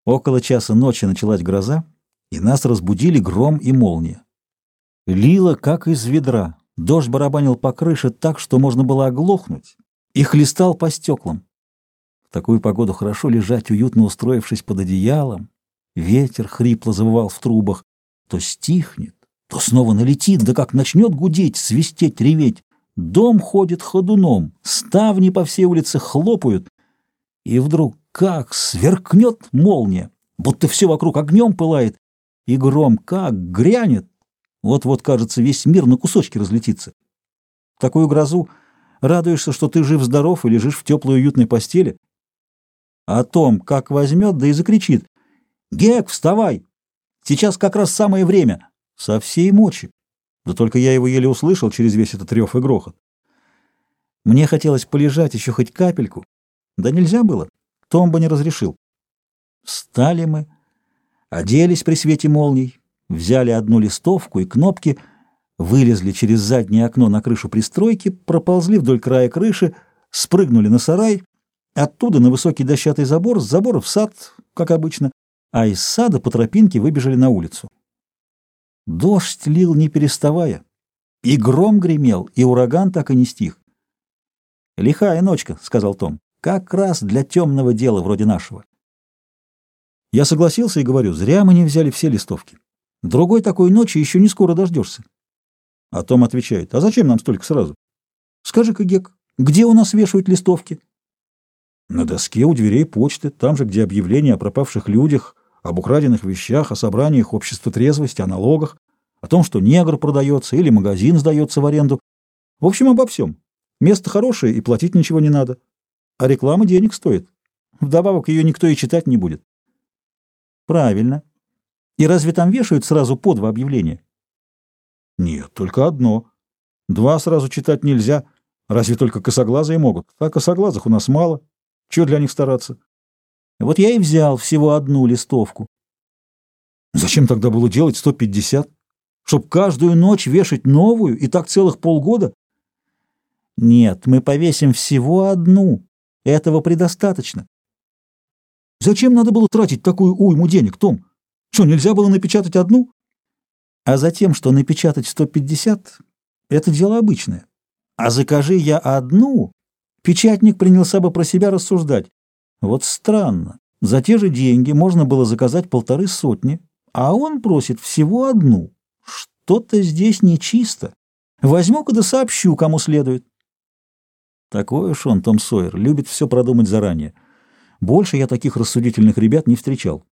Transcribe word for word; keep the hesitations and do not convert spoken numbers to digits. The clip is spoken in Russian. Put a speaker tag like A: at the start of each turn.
A: Около часа ночи началась гроза, и нас разбудили гром и молния. Лило, как из ведра. Дождь барабанил по крыше так, что можно было оглохнуть, и хлестал по стеклам. В такую погоду хорошо лежать, уютно устроившись под одеялом. Ветер хрипло завывал в трубах. То стихнет, то снова налетит, да как начнет гудеть, свистеть, реветь. Дом ходит ходуном, ставни по всей улице хлопают. И вдруг как сверкнет молния, будто все вокруг огнем пылает, и гром как грянет. Вот-вот, кажется, весь мир на кусочки разлетится. В такую грозу радуешься, что ты жив-здоров и лежишь в теплой уютной постели. А Том как возьмет, да и закричит: «Гек, вставай! Сейчас как раз самое время!» Со всей мочи. Да только я его еле услышал через весь этот рев и грохот. Мне хотелось полежать еще хоть капельку. Да нельзя было. Том бы не разрешил. Встали мы, оделись при свете молний, взяли одну листовку и кнопки, вылезли через заднее окно на крышу пристройки, проползли вдоль края крыши, спрыгнули на сарай, оттуда на высокий дощатый забор, с забора в сад, как обычно, а из сада по тропинке выбежали на улицу. Дождь лил не переставая, и гром гремел, и ураган так и не стих. «Лихая ночка», — сказал Том, — «как раз для темного дела вроде нашего». Я согласился и говорю: зря мы не взяли все листовки. Другой такой ночи еще не скоро дождешься. А Том отвечает: а зачем нам столько сразу? Скажи-ка, Гек, где у нас вешают листовки? На доске у дверей почты, там же, где объявления о пропавших людях, об украденных вещах, о собраниях общества трезвости, о налогах, о том, что негр продается или магазин сдается в аренду. В общем, обо всем. Место хорошее, и платить ничего не надо. А реклама денег стоит. Вдобавок ее никто и читать не будет. Правильно. И разве там вешают сразу по два объявления? Нет, только одно. Два сразу читать нельзя. Разве только косоглазые могут. А косоглазых у нас мало. Чего для них стараться? Вот я и взял всего одну листовку. Зачем тогда было делать сто пятьдесят? Чтоб каждую ночь вешать новую, и так целых полгода? Нет, мы повесим всего одну. Этого предостаточно. Зачем надо было тратить такую уйму денег, Том? Что, нельзя было напечатать одну? А затем, что напечатать сто пятьдесят — это дело обычное. А закажи я одну, печатник принялся бы про себя рассуждать. Вот странно. За те же деньги можно было заказать полторы сотни, а он просит всего одну. Что-то здесь нечисто. Возьму-ка да сообщу, кому следует. Такой уж он, Том Сойер, любит все продумать заранее. Больше я таких рассудительных ребят не встречал.